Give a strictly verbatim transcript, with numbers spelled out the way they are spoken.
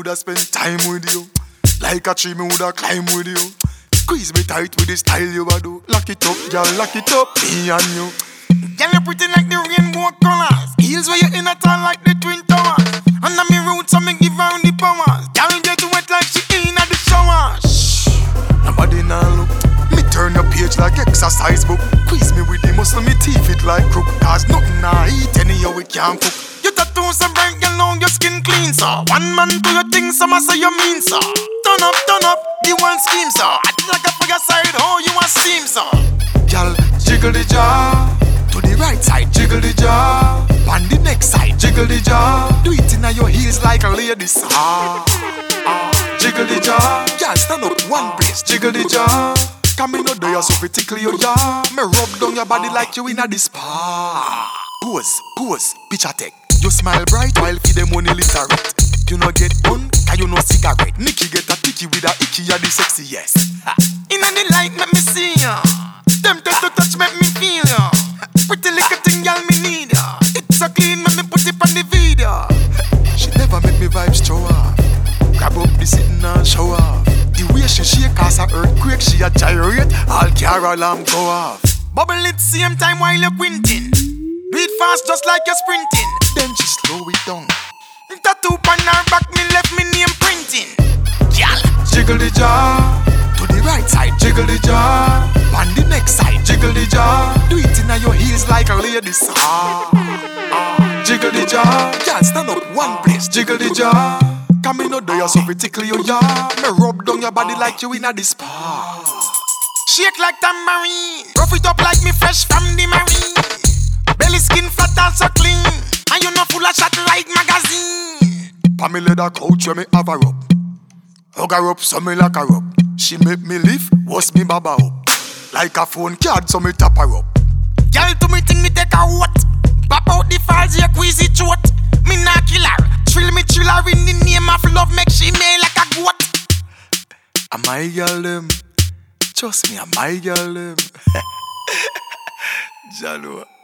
woulda spend time with you. Like a tree, me woulda climb with you. Squeeze me tight with the style you a do. Lock it up, girl, lock it up, me and you. Girl, you pretty like the rainbow colors. Heels where you in a town like the twin towers. Under me roots, so me give her the powers. Girl, get wet like she in at the shower. Shh, nobody now look. Me turn the page like exercise book. Squeeze me with the muscle, me teeth it like crook. Cause nothing I eat, anyhow we can't cook. Your tattoos so bright, girl, now your skin clean, sir. One man do your thing, some say you mean, sir. Turn up, turn up, the one scheme, sir. I like a fire side, oh, you a steam, sir. Girl, jiggle the jaw. To the right side, jiggle the jaw. On the next side, jiggle the jaw. Do it in your heels like a lady, sir. Ah, ah, jiggle the jaw. Girl, stand up one place, jiggle the jaw. Come in, no do you so critically, oh yeah. Me rub down your body like you in a spa. Pose, pose, picture take. You smile bright while feed them money literate. You no get one, cause you no cigarette. Nicky get a ticky with a icky, you're the sexiest. Inna the light, make me see ya. Tempted to touch, make me feel ya. Pretty little thing, y'all me need ya. It's so clean, make me put it on the video. She never make me vibes show off. Grab up the sitting and show off. The way she shake cause a earthquake, she a gyrate. All car alarm go off. Bubble it same time while you're quinting. Do it fast just like you're sprinting. Then she slow it down. Tattoo on her back, me left me name printing. Girl, jiggle the jaw. To the right side, jiggle the jaw. On the next side, jiggle the jaw. Do it in your heels like a lady, sir. Ah, jiggle the jaw. Girl, stand up one place, jiggle the jaw. Come in, no do you so critically, oh yeah. Me rub down your body like you in a spa. Shake like tambourine. Rough it up like me fresh from the marine. Belly skin flat and so clean. And you know full of shot like magazine. Pamela the couch where me have her up. Hug her up so me lock her up. She make me live, was me baba up. Like a phone card so me tap her up. Girl to me think me take a what? Pop out the falls here queasy throat. Me nah kill her. Thrill me chill her in the name of love. Make she me like a goat. Am I girl them? Trust me, am I girl them? Jalo.